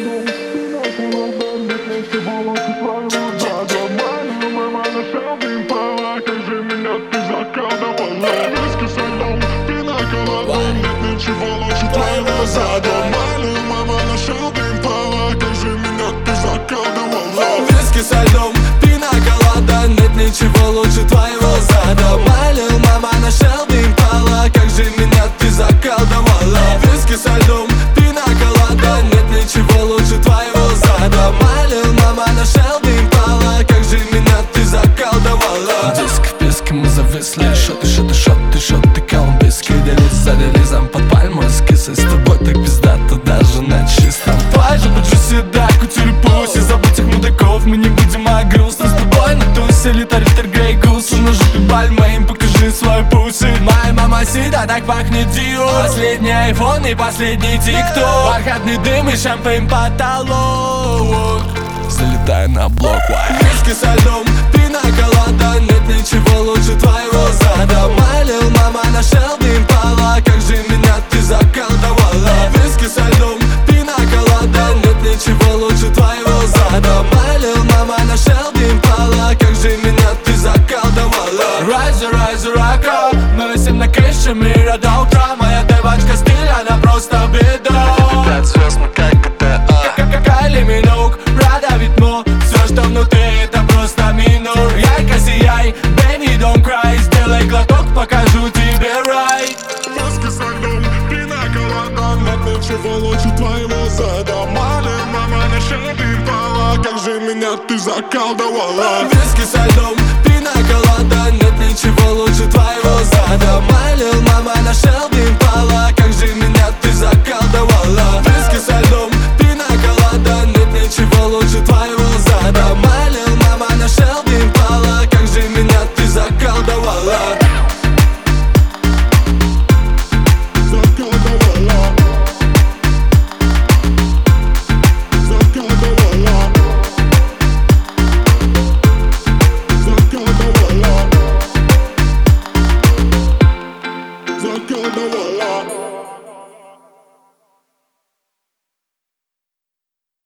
Ничего лучше твоего задумали. Мама, нашел пинг-понг, как же меня ты заколдовала. Виски со льдом, пина-колада, нет ничего лучше твоего зада. Малил, мама, нашел пинг-понг, как же меня ты заколдовала. Виски со льдом, пина-колада, нет ничего лучше твоего зада. Малил, мама, нашел пинг-понг, как же меня ты заколдовала. Диск в песке мы зависли, шоты, шоты, шоты, шоты, колумбийский делиз за релизом под пальмой с кисой. С тобой так пиздато даже на чистом. Твоя же поджуси, да, кутюри пуси. Забудь их мудаков, мы не будем грустно с тобой на тусе. Литар грей гусы, на жопе Бальмейн, покажи свой пуси. Моя мама сида, так пахнет Диор. Последний айфон и последний тикток. Бархатный дым и шампейн потолок. Залетай на блок, виски со льдом, пина-колада, нет ничего лучше твоего зада. Малил, мама, нашел пинг-понг, как же меня ты заколдовала. Виски со льдом, пина-колада, нет ничего лучше твоего зада. Малил, мама, нашел пинг-понг, как же меня ты заколдовала. Rise, рака, мы всем на крыше мира до утра. Моя девочка стиль, она просто беда. 5 звезд, мы как GTA. Кайли Миноуг, Рада Витмо, все, что внутри, это просто минор. Ярко сияй, baby, don't cry. Сделай глоток, покажу тебе рай. Виски со льдом, пина-колада, нет ничего лучше твоего зада. Малил, мама, нашел пинг-понг, как же меня ты заколдовала. Виски со льдом,